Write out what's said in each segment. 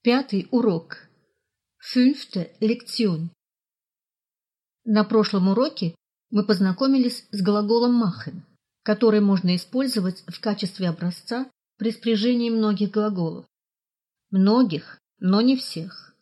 Пятый урок. Fünfte Lektion. На прошлом уроке мы познакомились с глаголом machen, который можно использовать в качестве образца при спряжении многих глаголов. Многих, но не всех.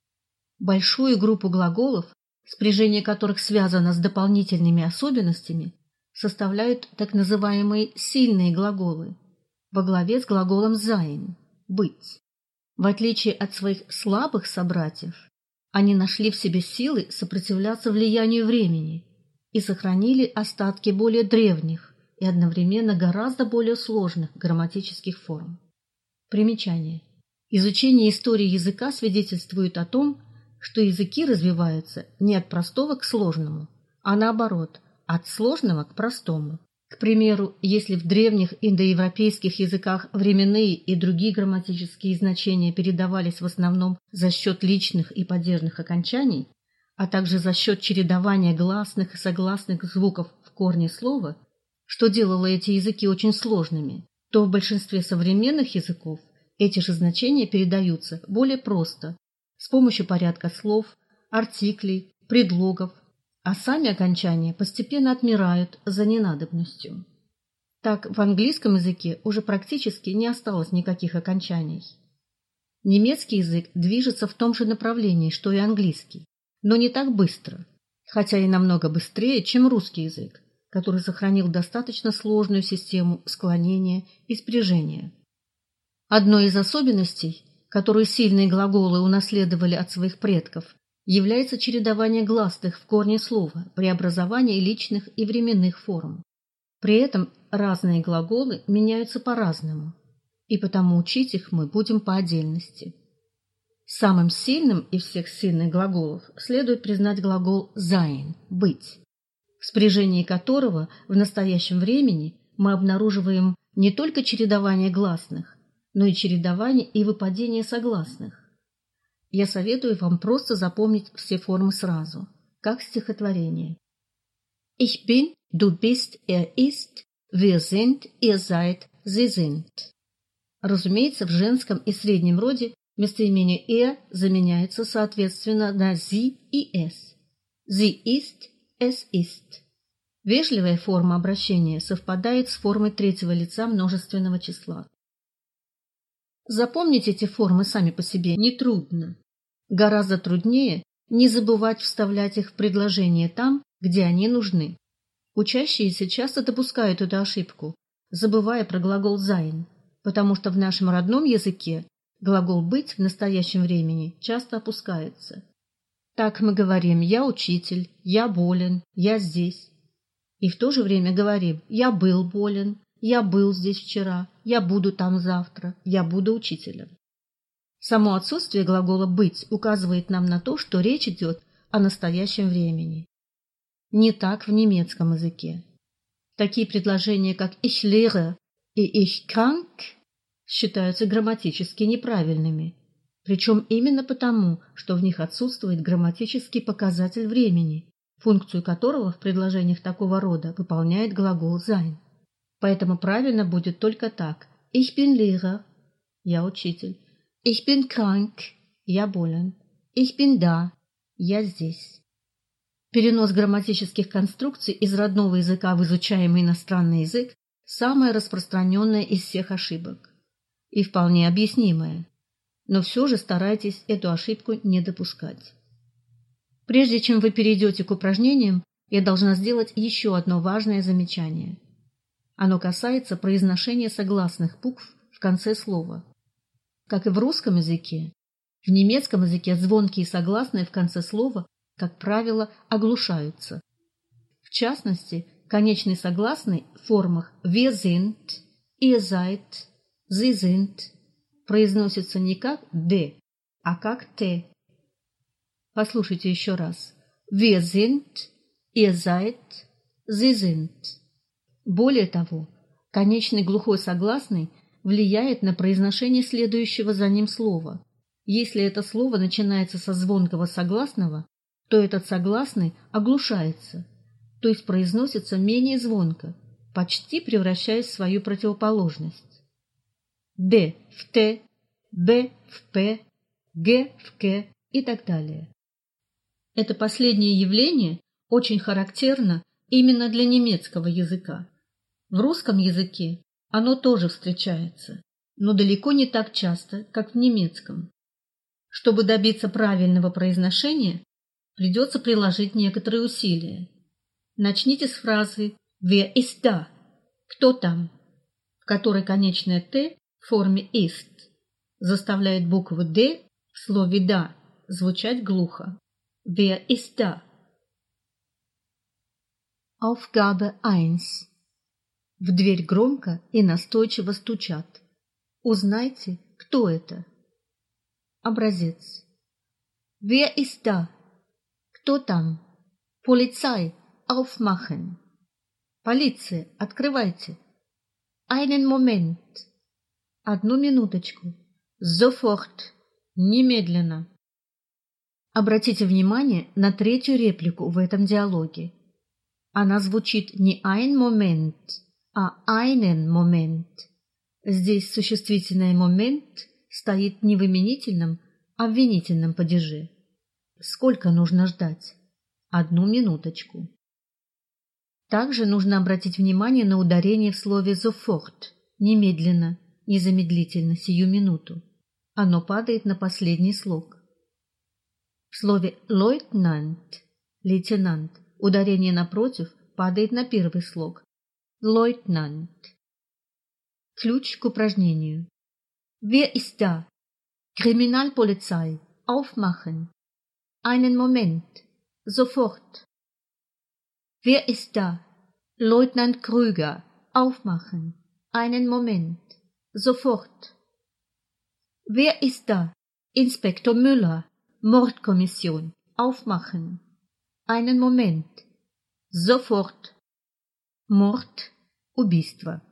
Большую группу глаголов, спряжение которых связано с дополнительными особенностями, составляют так называемые сильные глаголы, во главе с глаголом sein – быть. В отличие от своих слабых собратьев, они нашли в себе силы сопротивляться влиянию времени и сохранили остатки более древних и одновременно гораздо более сложных грамматических форм. Примечание. Изучение истории языка свидетельствует о том, что языки развиваются не от простого к сложному, а наоборот, от сложного к простому. К примеру, если в древних индоевропейских языках временные и другие грамматические значения передавались в основном за счет личных и падежных окончаний, а также за счет чередования гласных и согласных звуков в корне слова, что делало эти языки очень сложными, то в большинстве современных языков эти же значения передаются более просто, с помощью порядка слов, артиклей, предлогов, а сами окончания постепенно отмирают за ненадобностью. Так, в английском языке уже практически не осталось никаких окончаний. Немецкий язык движется в том же направлении, что и английский, но не так быстро, хотя и намного быстрее, чем русский язык, который сохранил достаточно сложную систему склонения и спряжения. Одной из особенностей, которую сильные глаголы унаследовали от своих предков, является чередование гласных в корне слова при образовании личных и временных форм. При этом разные глаголы меняются по-разному, и потому учить их мы будем по отдельности. Самым сильным из всех сильных глаголов следует признать глагол sein – быть, в спряжении которого в настоящем времени мы обнаруживаем не только чередование гласных, но и чередование и выпадение согласных. Я советую вам просто запомнить все формы сразу, как стихотворение. Ich bin, du bist, ist, wir sind, ihr seid, sie sind. Разумеется, в женском и среднем роде местоимение er заменяется соответственно на sie и es. Sie ist, es ist. Вежливая форма обращения совпадает с формой третьего лица множественного числа. Запомнить эти формы сами по себе нетрудно. Гораздо труднее не забывать вставлять их в предложения там, где они нужны. Учащиеся часто допускают эту ошибку, забывая про глагол sein, потому что в нашем родном языке глагол быть в настоящем времени часто опускается. Так мы говорим «я учитель», «я болен», «я здесь». И в то же время говорим «я был болен», «я был здесь вчера», «я буду там завтра», «я буду учителем». Само отсутствие глагола «быть» указывает нам на то, что речь идет о настоящем времени. Не так в немецком языке. Такие предложения, как «ich lehre» и «ich krank» считаются грамматически неправильными, причем именно потому, что в них отсутствует грамматический показатель времени, функцию которого в предложениях такого рода выполняет глагол sein. Поэтому правильно будет только так: «Ich bin Lehrer» – «я учитель», «Ich bin krank» – «я болен», «Ich bin da» – «я здесь». Перенос грамматических конструкций из родного языка в изучаемый иностранный язык – самая распространенная из всех ошибок и вполне объяснимая, но все же старайтесь эту ошибку не допускать. Прежде чем вы перейдете к упражнениям, я должна сделать еще одно важное замечание. Оно касается произношения согласных букв в конце слова. Как и в русском языке, в немецком языке звонкие согласные в конце слова, как правило, оглушаются. В частности, конечный согласный в формах wir sind, ihr seid, sie sind произносится не как «д», а как «т». Послушайте еще раз. Wir sind, ihr seid, sie sind. Более того, конечный глухой согласный влияет на произношение следующего за ним слова. Если это слово начинается со звонкого согласного, то этот согласный оглушается, то есть произносится менее звонко, почти превращаясь в свою противоположность. «Д» в «т», «б» в «п», г, в к и так далее. Это последнее явление очень характерно именно для немецкого языка. В русском языке оно тоже встречается, но далеко не так часто, как в немецком. Чтобы добиться правильного произношения, придется приложить некоторые усилия. Начните с фразы «Wer ist da?» «Кто там?», в которой конечное «т» в форме «ist» заставляет букву «д» в слове «да» звучать глухо. «Wer ist da?» Aufgabe 1. В дверь громко и настойчиво стучат. Узнайте, кто это. Образец. Wer ist da? Кто там? Polizei, aufmachen. Полиция, открывайте. Einen Moment. Одну минуточку. Sofort. Немедленно. Обратите внимание на третью реплику в этом диалоге. Она звучит не ein Moment, а einen Moment. Здесь существительное Moment стоит не в именительном, а в винительном падеже. Сколько нужно ждать? Одну минуточку. Также нужно обратить внимание на ударение в слове sofort, немедленно, незамедлительно, сию минуту. Оно падает на последний слог. В слове Leutnant, лейтенант, ударение напротив падает на первый слог. Leutnant. Ключ к упражнению. Wer ist da? Kriminalpolizei. Aufmachen. Einen Moment. Sofort. Wer ist da? Leutnant Krüger. Aufmachen. Einen Moment. Sofort. Wer ist da? Inspektor Müller. Mordkommission. Aufmachen. Einen Moment. Sofort. Mord. Убийство.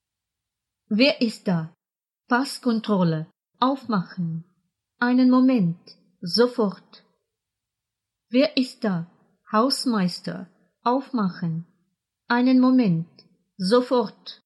Wer ist da? Passkontrolle. Aufmachen. Einen Moment. Sofort. Wer ist da? Hausmeister. Aufmachen. Einen Moment. Sofort.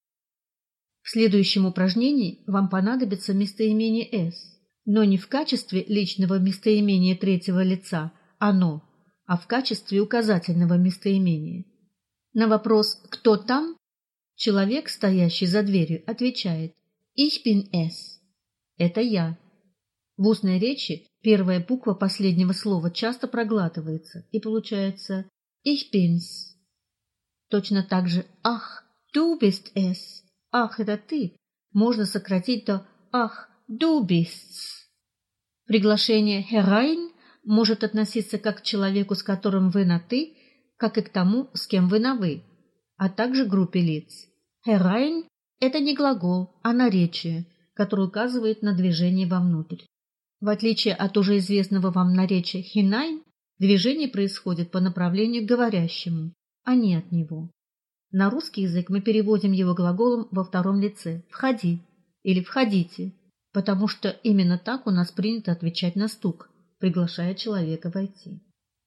В следующем упражнении вам понадобится местоимение «s», но не в качестве личного местоимения третьего лица «оно», а в качестве указательного местоимения. На вопрос «кто там?» человек, стоящий за дверью, отвечает «Ich bin es». Это я. В устной речи первая буква последнего слова часто проглатывается, и получается «Ich bin's». Точно так же «Ach, du bist es». «Ах, это ты» можно сократить до «Ach, du bist's». Приглашение «herein» может относиться как к человеку, с которым вы на «ты», как и к тому, с кем вы на «вы», а также к группе лиц. «Herein» – это не глагол, а наречие, которое указывает на движение вовнутрь. В отличие от уже известного вам наречия «hinein», движение происходит по направлению к говорящему, а не от него. На русский язык мы переводим его глаголом во втором лице «входи» или «входите», потому что именно так у нас принято отвечать на стук, приглашая человека войти.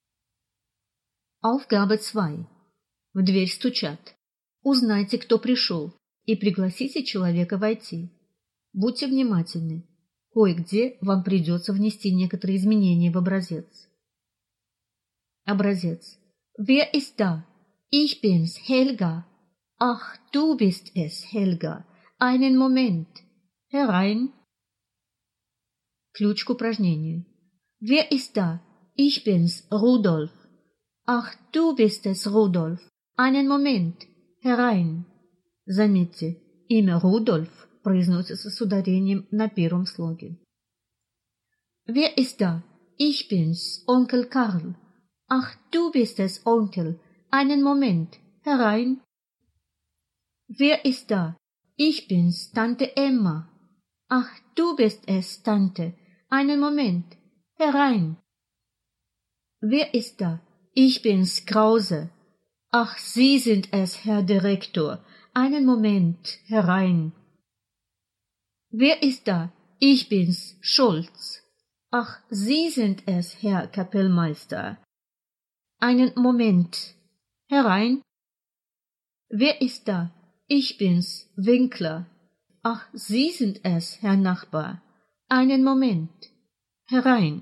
Aufgabe 2. В дверь стучат. Узнайте, кто пришел, и пригласите человека войти. Будьте внимательны. Кое-где вам придется внести некоторые изменения в образец. Образец. Wer ist da? Ich bin's, Helga. Ach, du bist es, Helga. Einen Moment. Herein. Ключ к упражнению. Wer ist da? Ich bin's, Rudolf. Ach, du bist es, Rudolf. Einen Moment. Herein. Заметьте, имя Рудольф произносится с ударением на первом слоге. Wer ist da? Ich bin's, Onkel Karl. Ach, du bist es, Onkel. Einen Moment. Herein. Wer ist da? Ich bin's, Tante Emma. Ach, du bist es, Tante. Einen Moment. Herein. Wer ist da? Ich bin's, Krause. Ach, Sie sind es, Herr Direktor. Einen Moment. Herein. Wer ist da? Ich bin's, Schulz. Ach, Sie sind es, Herr Kapellmeister. Einen Moment. Herein. Wer ist da? Ich bin's, Winkler. Ach, Sie sind es, Herr Nachbar. Einen Moment. Herein.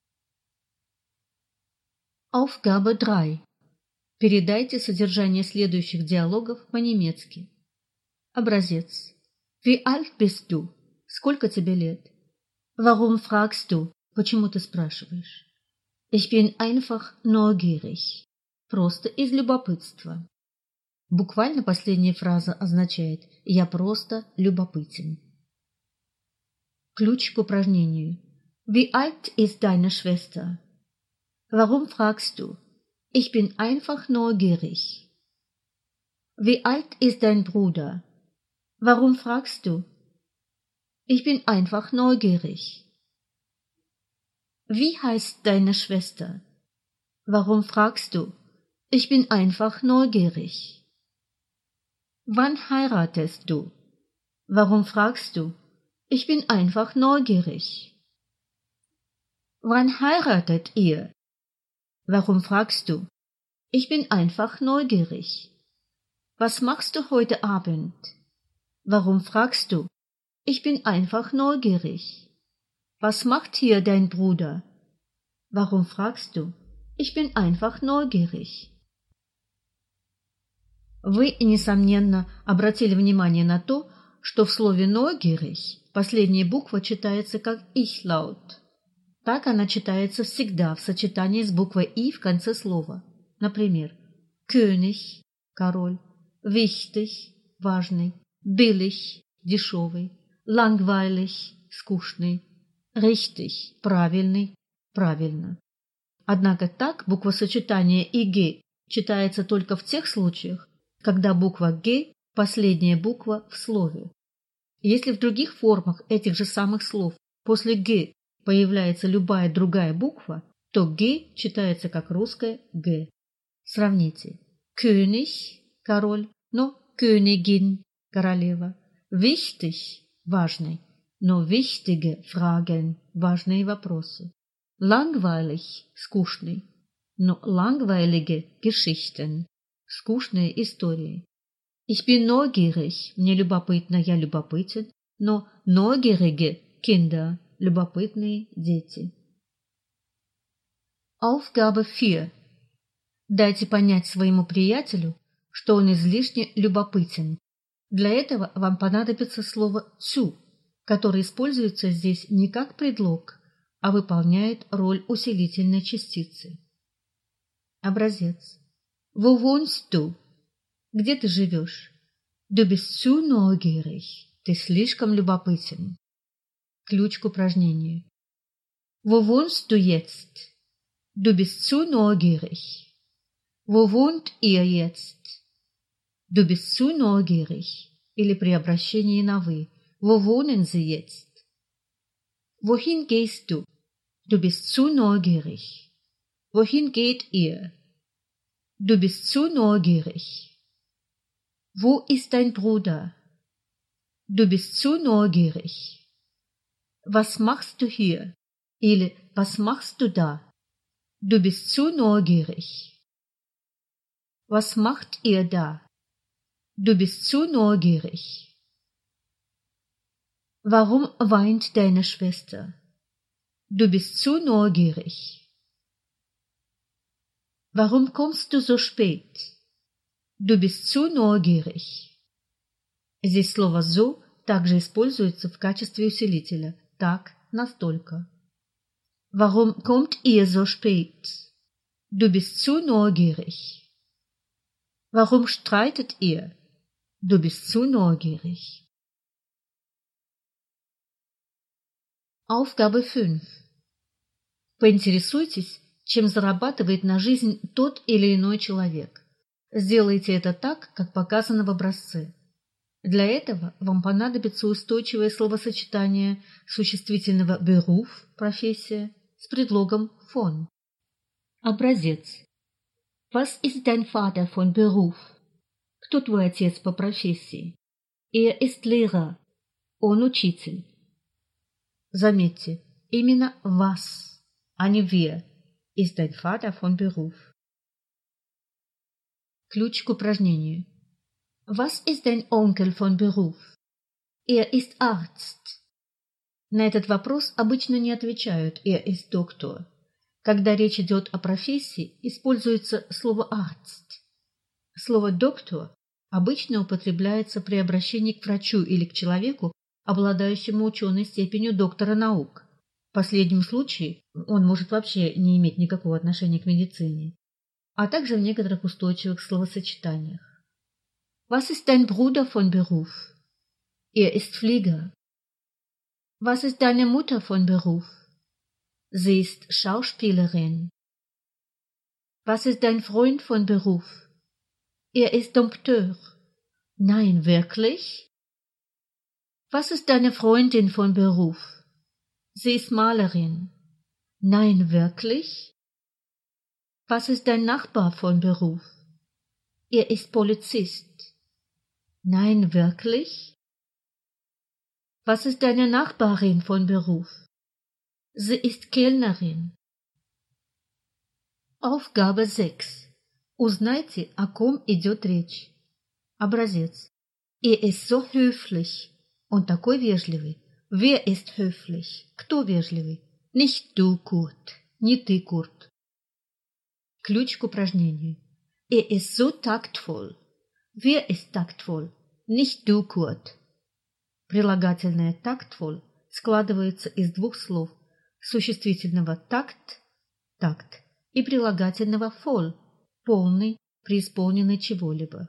Aufgabe 3. Передайте содержание следующих диалогов по-немецки. Образец. Wie alt bist du? Сколько тебе лет? Warum fragst du? Почему ты спрашиваешь? Ich bin einfach neugierig. Просто из любопытства. Буквально последняя фраза означает «я просто любопытен». Ключ к упражнению. Wie alt ist deine Schwester? Warum fragst du? Ich bin einfach neugierig. Wie alt ist dein Bruder? Warum fragst du? Ich bin einfach neugierig. Wie heißt deine Schwester? Warum fragst du? Ich bin einfach neugierig. Wann heiratest du? Warum fragst du? Ich bin einfach neugierig. Wann heiratet ihr? Warum fragst du? Ich bin einfach neugierig. Was machst du heute Abend? Warum fragst du? Ich bin einfach neugierig. Was macht hier dein Bruder? Warum fragst du? Ich bin einfach neugierig. Вы, несомненно, обратили внимание на то, что в слове neugierig последняя буква читается как Ich-Laut. Так она читается всегда в сочетании с буквой «и» в конце слова. Например, König – король, wichtig – важный, billig – дешевый, langweilig – скучный, richtig – правильный, правильно. Однако так буквосочетание «иг» читается только в тех случаях, когда буква «г» – последняя буква в слове. Если в других формах этих же самых слов после «г» появляется любая другая буква, то «г» читается как русское «г». Сравните. König – король, но Königin – королева. Wichtig – важный, но wichtige Fragen – важные вопросы. Langweilig – скучный, но langweilige Geschichten – скучные истории. Ich bin neugierig – мне любопытно, я любопытен, но neugierige Kinder – любопытные дети. Aufgabe 4. Дайте понять своему приятелю, что он излишне любопытен. Для этого вам понадобится слово «zu», которое используется здесь не как предлог, а выполняет роль усилительной частицы. Образец. Wo wohnst du? Где ты живешь? Du bist zu neugierig. Ты слишком любопытен. Ключ к упражнению. Wo wohnst du jetzt? Du bist zu neugierig. Wo wohnt ihr jetzt? Du bist zu neugierig. Или при обращении на «вы». Wo wohnen Sie jetzt? Wohin gehst du? Du bist zu neugierig. Wohin geht ihr? Du bist zu neugierig. Wo ist dein Bruder? Du bist zu neugierig. Was machst du hier? Или was machst du da? Du bist zu neugierig. Was macht ihr da? Du bist zu neugierig. Warum weint deine Schwester? Du bist zu neugierig. Warum kommst du so spät? Du bist zu neugierig. Здесь слово «so» также используется в качестве усилителя. Так, настолько. Warum kommt ihr so spät? Du bist zu neugierig. Warum streitet ihr? Du bist zu neugierig. Aufgabe 5. Поинтересуйтесь, чем зарабатывает на жизнь тот или иной человек. Сделайте это так, как показано в образце. Для этого вам понадобится устойчивое словосочетание существительного Beruf – профессия с предлогом von. Образец. Was ist dein Vater von Beruf? Кто твой отец по профессии? Er ist Lehrer. Он учитель. Заметьте, именно was, а не wer, ist dein Vater von Beruf. Ключ к упражнению. Was ist dein Onkel von Beruf? Er ist Arzt. На этот вопрос обычно не отвечают «er ist Doktor». Когда речь идет о профессии, используется слово «Arzt». Слово «доктор» обычно употребляется при обращении к врачу или к человеку, обладающему ученой степенью доктора наук. В последнем случае он может вообще не иметь никакого отношения к медицине, а также в некоторых устойчивых словосочетаниях. Was ist dein Bruder von Beruf? Er ist Flieger. Was ist deine Mutter von Beruf? Sie ist Schauspielerin. Was ist dein Freund von Beruf? Er ist Dompteur. Nein, wirklich? Was ist deine Freundin von Beruf? Sie ist Malerin. Nein, wirklich? Was ist dein Nachbar von Beruf? Er ist Polizist. Nein, wirklich? Was ist deine Nachbarin von Beruf? Sie ist Kellnerin. Aufgabe 6. Узнайте, о ком идет речь. Образец. Er ist so höflich. Он такой вежливый. Wer ist höflich? Кто вежливый? Nicht du, Kurt. Не ты, Курт. Ключ к упражнению. Er ist so taktvoll. Wer ist taktvoll? Nicht du, Kurt. Прилагательное taktvoll складывается из двух слов: существительного takt, такт, и прилагательного voll, полный, преисполненный чего-либо.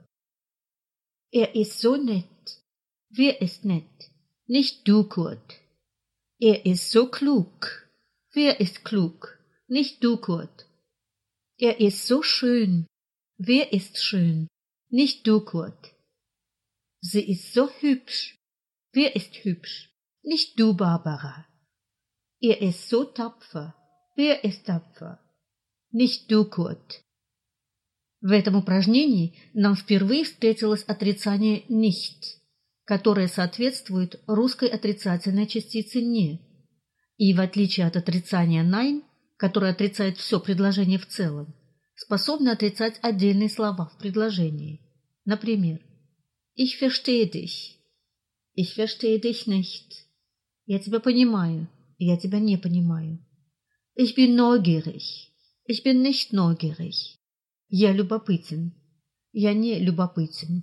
Er ist so nett. Wer ist nett? Nicht du, Kurt. Er ist so klug. Wer ist klug? Nicht du, Kurt. Er ist so schön. Wer ist schön? Nicht du, Kurt. Sie ist so hübsch. Wer ist hübsch? Nicht du, Barbara. Er ist so tapfer. Wer ist tapfer? Nicht du, Kurt. В этом упражнении нам впервые встретилось отрицание «nicht», которое соответствует русской отрицательной частице «не». И в отличие от отрицания «nein», которое отрицает все предложение в целом, способно отрицать отдельные слова в предложении. Например, Ich verstehe dich. Ich verstehe dich nicht. Я тебя понимаю, я тебя не понимаю. Ich bin neugierig. Ich bin nicht neugierig. Я любопытен. Я не любопытен.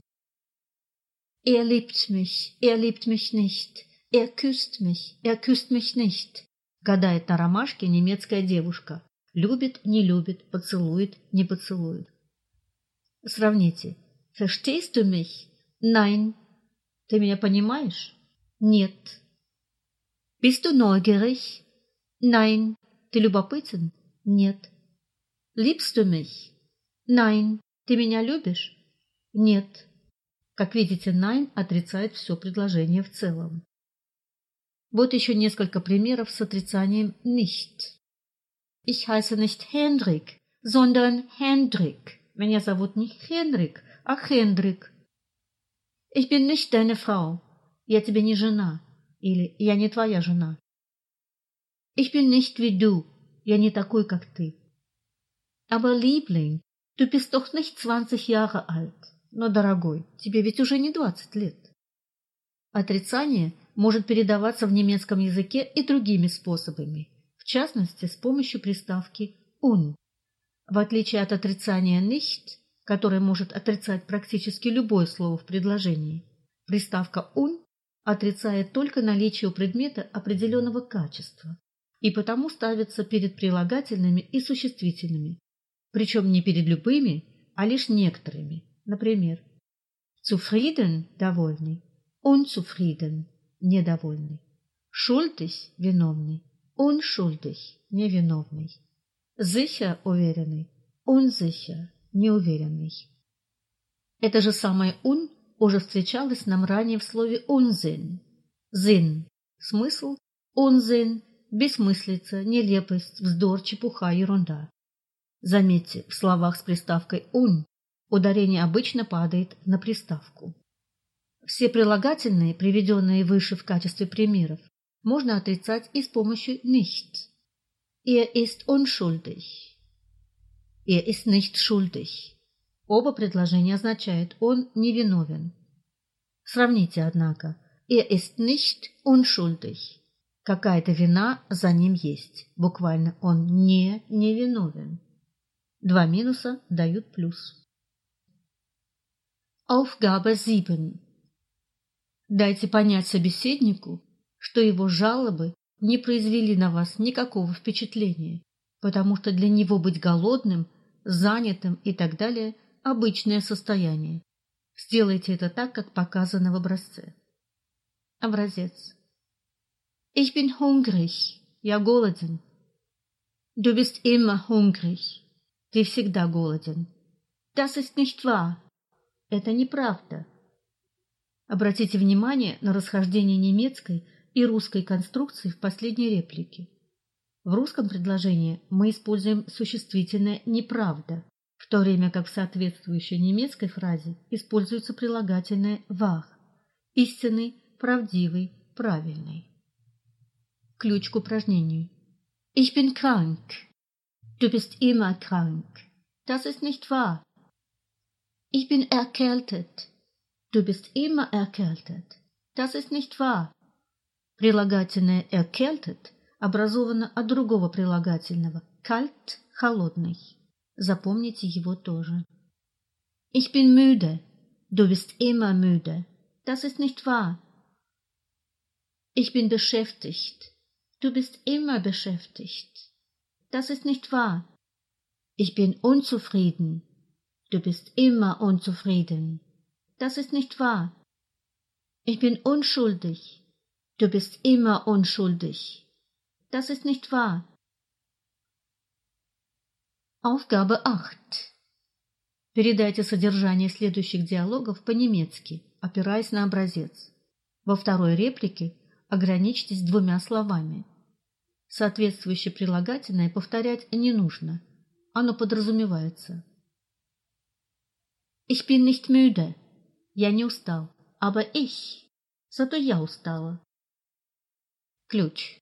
Er liebt mich nicht. Er küsst mich nicht. Гадает на ромашке немецкая девушка. Любит, не любит, поцелует, не поцелует. Сравните. Verstehst du mich? Nein. Ты меня понимаешь? Нет. Bist du neugierig? Nein. Ты любопытен? Нет. Liebst du mich? Nein. Ты меня любишь? Нет. Как видите, nein отрицает все предложение в целом. Вот еще несколько примеров с отрицанием nicht. Ich heiße nicht Hendrik, sondern Hendrik. Меня зовут не Хенрик, а Хендрик. Ich bin nicht deine Frau. Я тебе не жена. Или я не твоя жена. Ich bin nicht wie du. Я не такой, как ты. Aber Liebling, du bist doch nicht 20 Jahre alt. Но, дорогой, тебе ведь уже не 20 лет. Отрицание может передаваться в немецком языке и другими способами, в частности, с помощью приставки un. В отличие от отрицания nicht, которое может отрицать практически любое слово в предложении, приставка un отрицает только наличие у предмета определенного качества и потому ставится перед прилагательными и существительными, причем не перед любыми, а лишь некоторыми. Например, zufrieden – довольный, unzufrieden – недовольный, schuldig – виновный, unschuldig – невиновный, sicher – уверенный, unsicher – неуверенный. Это же самое un уже встречалось нам ранее в слове unsinn. Sinn – смысл, unsinn – бессмыслица, нелепость, вздор, чепуха, ерунда. Заметьте, в словах с приставкой un ударение обычно падает на приставку. Все прилагательные, приведенные выше в качестве примеров, можно отрицать и с помощью nicht. Er ist unschuldig. Er ist nicht schuldig. Оба предложения означают «он невиновен». Сравните, однако, Er ist nicht unschuldig. Какая-то вина за ним есть. Буквально он невиновен. 2 минуса дают плюс. Aufgabe 7. Дайте понять собеседнику, что его жалобы не произвели на вас никакого впечатления, потому что для него быть голодным, занятым и так далее – обычное состояние. Сделайте это так, как показано в образце. Образец. Ich bin hungrig. Я голоден. Du bist immer hungrig. Ты всегда голоден. Das ist nicht wahr. Это неправда. Обратите внимание на расхождение немецкой и русской конструкции в последней реплике. В русском предложении мы используем существительное «неправда», в то время как в соответствующей немецкой фразе используется прилагательное «wahr» – истинный, правдивый, правильный. Ключ к упражнению. Ich bin krank. Du bist immer krank. Das ist nicht wahr. Ich bin erkältet. Du bist immer erkältet. Das ist nicht wahr. Прилагательное erkältet образовано от другого прилагательного kalt – холодный. Запомните его тоже. Ich bin müde. Du bist immer müde. Das ist nicht wahr. Ich bin beschäftigt. Du bist immer beschäftigt. Das ist nicht wahr. Ich bin unzufrieden. Du bist immer unzufrieden. Das ist nicht wahr. Ich bin unschuldig. Du bist immer unschuldig. Das ist nicht wahr. Aufgabe 8. Передайте содержание следующих диалогов по-немецки, опираясь на образец. Во второй реплике ограничьтесь 2 словами. Соответствующее прилагательное повторять не нужно. Оно подразумевается. Ich bin nicht müde. Я не устал. Aber ich. Зато я устала. Ключ.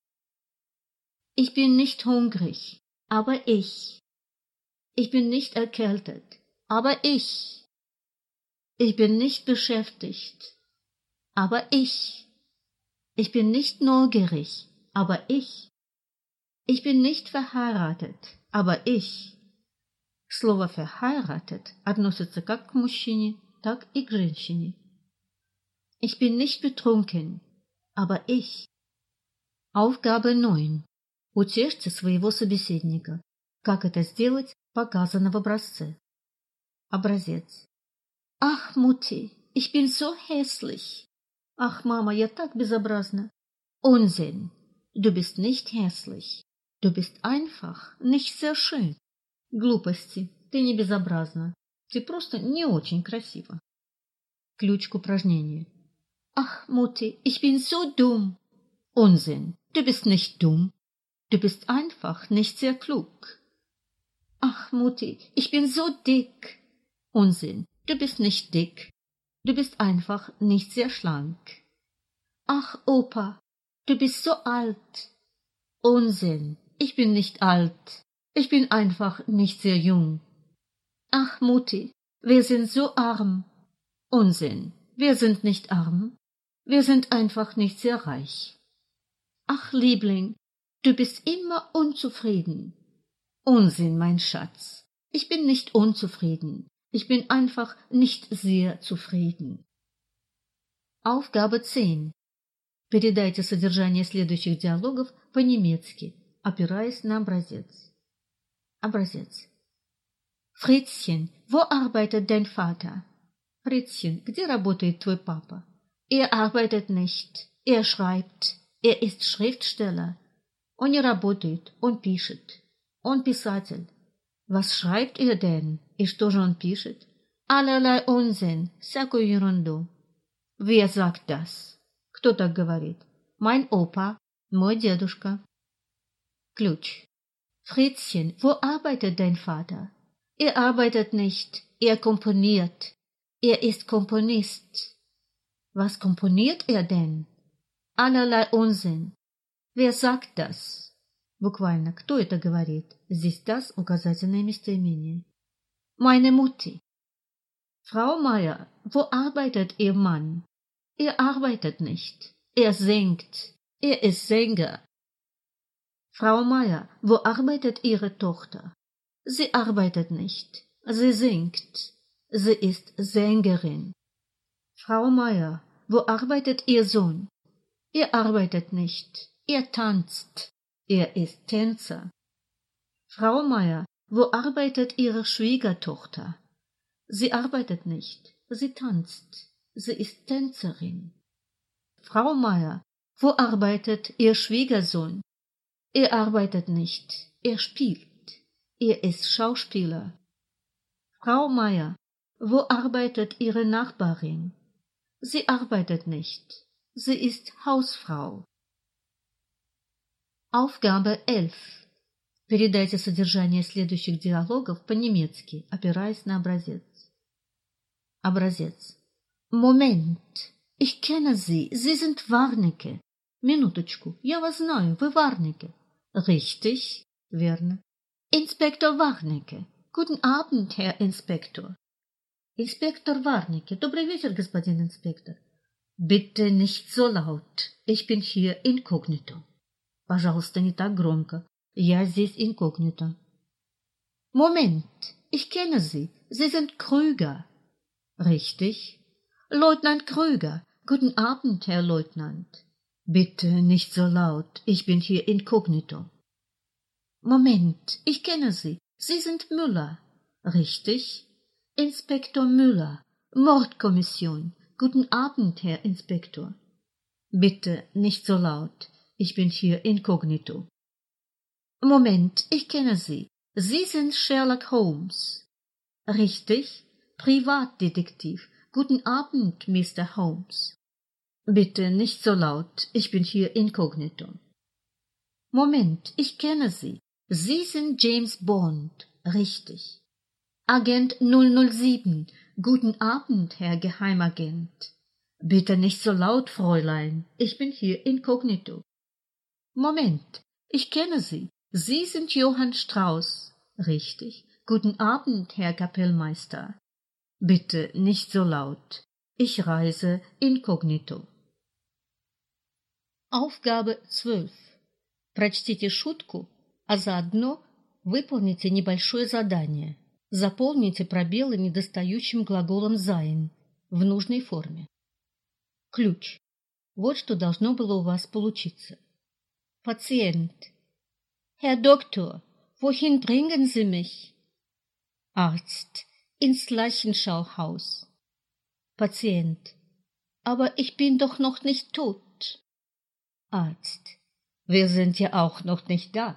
Ich bin nicht hungrig. Aber ich. Ich bin nicht erkältet. Aber ich. Ich bin nicht beschäftigt. Aber ich. Ich bin nicht neugierig. Aber ich. Ich bin nicht verheiratet, aber ich. Слово verheiratet относится как к мужчине, так и к женщине. Ich bin nicht betrunken, aber ich. Aufgabe 9. Утешьте своего собеседника. Как это сделать, показано в образце. Образец. Ach, Mutti, ich bin so hässlich. Ах, мама, я так безобразна. Unsinn. Du bist nicht hässlich. Du bist einfach nicht sehr schön. Глупости. Ты не безобразна. Ты просто не очень красива. Ключ к упражнению. Ach, Mutti, ich bin so dumm. Unsinn. Du bist nicht dumm. Du bist einfach nicht sehr klug. Ach, Mutti, ich bin so dick. Unsinn. Du bist nicht dick. Du bist einfach nicht sehr schlank. Ach, Opa, du bist so alt. Unsinn. Ich bin nicht alt. Ich bin einfach nicht sehr jung. Ach, Mutti, wir sind so arm. Unsinn. Wir sind nicht arm. Wir sind einfach nicht sehr reich. Ach, Liebling, du bist immer unzufrieden. Unsinn, mein Schatz. Ich bin nicht unzufrieden. Ich bin einfach nicht sehr zufrieden. Aufgabe 10. Передайте содержание следующих диалогов по-немецки, опираясь на образец. Образец. Fritzchen, wo arbeitet dein Vater? Fritzchen, где работает твой папа? Arbeitet nicht. Schreibt. Ist Schriftsteller. Он не работает, он пишет. Он писатель. Was schreibt denn? И что же он пишет? Allerlei Unsinn, всякую ерунду. Wer sagt das? Кто так говорит? Mein Opa, мой дедушка. Ключ. Fritzchen, wo arbeitet dein Vater? Arbeitet nicht, komponiert. Ist Komponist. Was komponiert denn? Allerlei Unsinn. Wer sagt das? Буквально, кто это говорит? Здесь das указательное местоимение. Meine Mutti. Frau Meier, wo arbeitet Ihr Mann? Arbeitet nicht. Singt. Er ist Sänger. Frau Meier, wo arbeitet Ihre Tochter? Sie arbeitet nicht. Sie singt. Sie ist Sängerin. Frau Meier, wo arbeitet Ihr Sohn? Er arbeitet nicht. Er tanzt. Er ist Tänzer. Frau Meier, wo arbeitet Ihre Schwiegertochter? Sie arbeitet nicht. Sie tanzt. Sie ist Tänzerin. Frau Meier, wo arbeitet Ihr Schwiegersohn? Er arbeitet nicht. Er spielt. Er ist Schauspieler. Frau Meier, wo arbeitet Ihre Nachbarin? Sie arbeitet nicht. Sie ist Hausfrau. Aufgabe 11. Передайте содержание следующих диалогов по-немецки, опираясь на образец. Образец. Moment. Ich kenne Sie. Sie sind Warnecke. Минуточку. Я вас знаю. Вы Warnecke. Richtig. Верно. Inspektor Warnecke. Guten Abend, Herr Inspektor. Inspektor Warnecke. Добрый вечер, господин инспектор. Bitte nicht so laut. Ich bin hier inkognito. Пожалуйста, не так громко. Я здесь инкогнито. Moment. Ich kenne Sie. Sie sind Krüger. Richtig. Leutnant Krüger. Guten Abend, Herr Leutnant. Bitte nicht so laut. Ich bin hier inkognito. Moment. Ich kenne Sie. Sie sind Müller. Richtig. Inspektor Müller. Mordkommission. Guten Abend, Herr Inspektor. Bitte nicht so laut. Ich bin hier inkognito. Moment, ich kenne Sie. Sie sind Sherlock Holmes. Richtig. Privatdetektiv. Guten Abend, Mr. Holmes. Bitte nicht so laut. Ich bin hier inkognito. Moment, ich kenne Sie. Sie sind James Bond. Richtig. Agent 007. Guten Abend, Herr Geheimagent. Bitte nicht so laut, Fräulein. Ich bin hier inkognito. Moment, ich kenne Sie. Sie sind Johann Strauß. Richtig. Guten Abend, Herr Kapellmeister. Bitte nicht so laut. Ich reise inkognito. Aufgabe 12. Прочтите шутку, а заодно выполните небольшое задание. Заполните пробелы недостающим глаголом sein в нужной форме. Ключ. Вот что должно было у вас получиться. Patient. Herr Doktor, wohin bringen Sie mich? Arzt. Ins Leichenschauhaus. Patient. Aber ich bin doch noch nicht tot. Arzt. Wir sind ja auch noch nicht da.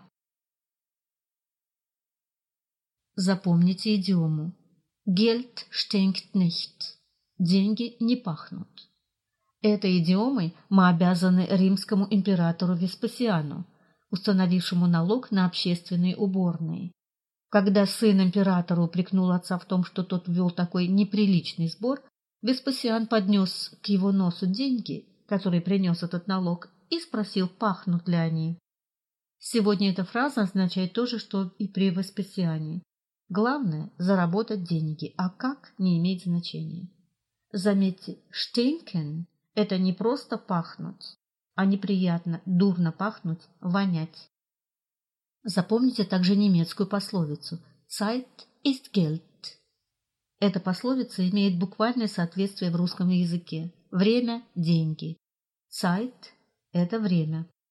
Запомните идиому. Geld stinkt nicht. Деньги не пахнут. Этой идиомой мы обязаны римскому императору Веспасиану, установившему налог на общественные уборные. Когда сын императора упрекнул отца в том, что тот ввел такой неприличный сбор, Веспасиан поднес к его носу деньги, которые принес этот налог, и спросил, пахнут ли они. Сегодня эта фраза означает то же, что и при Веспасиане. Главное – заработать деньги, а как – не имеет значения. Заметьте, stinken – это не просто пахнуть, а неприятно, дурно пахнуть, вонять. Запомните также немецкую пословицу Zeit ist Geld. Эта пословица имеет буквальное соответствие в русском языке. Время – деньги. Zeit – это время.